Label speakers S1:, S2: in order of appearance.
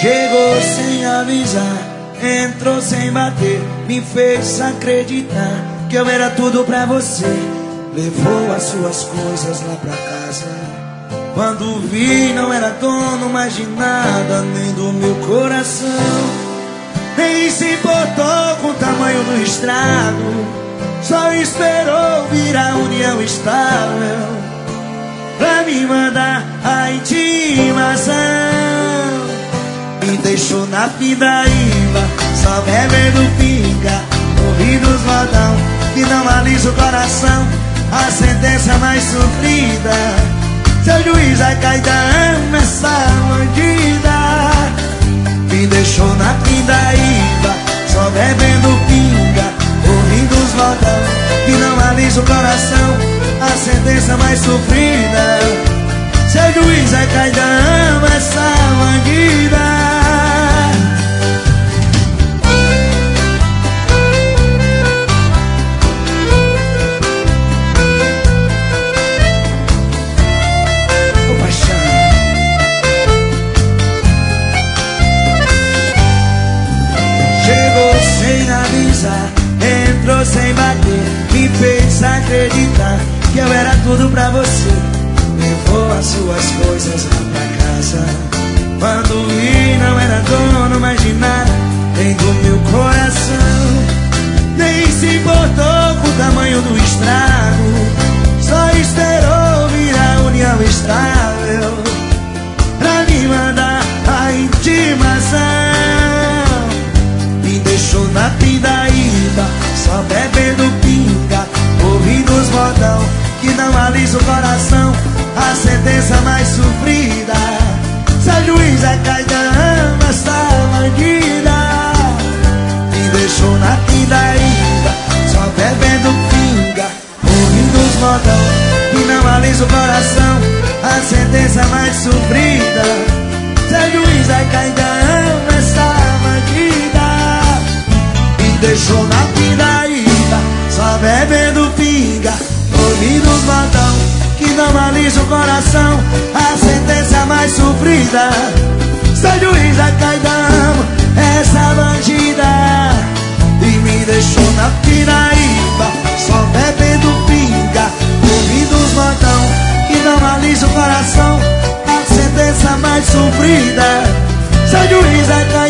S1: Chegou sem avisar, entrou sem bater, me fez acreditar que eu era tudo pra você. Levou as suas coisas lá pra casa. Quando vi não era dono mais de nada, nem do meu coração. Nem se importou com o tamanho do estrago, só esperou vir a união estável pra me mandar a intimação. Me deixou na pindaíba, só bebendo pinga, morri dos modão que não alisa o coração. A sentença mais sofrida, seu juiz vai cair da ama essa bandida. Me deixou na pindaíba, só bebendo pinga, morri dos modão que não alisa o coração. A sentença mais sofrida, seu juiz vai cair da ama essa bandida. Entrou sem bater, me fez acreditar que eu era tudo pra você. Levou as suas coisas lá pra casa. Quando vi não era dono mais de nada, nem do meu coração. Nem se importou com o tamanho do estrago, só esperou vir a união estável pra me mandar a intimação. Me deixou na pindaíba, só bebendo pinga, ouvindo os modão que não alisa o coração. A sentença mais sofrida, seu juiz é cai da ama essa bandida. Me deixou na pindaíba, só bebendo pinga, ouvindo os modão que não alisa o coração. A sentença mais sofrida, seu juiz é cai da ama essa bandida. Deixou na pindaíba, só bebendo pinga, ouvindo os modão que não alisa o coração. A sentença mais sofrida, seu juiz vai cair da ama essa bandida. E me deixou na pindaíba, só bebendo pinga, ouvindo os modão que não alisa o coração. A sentença mais sofrida, seu juiz vai cair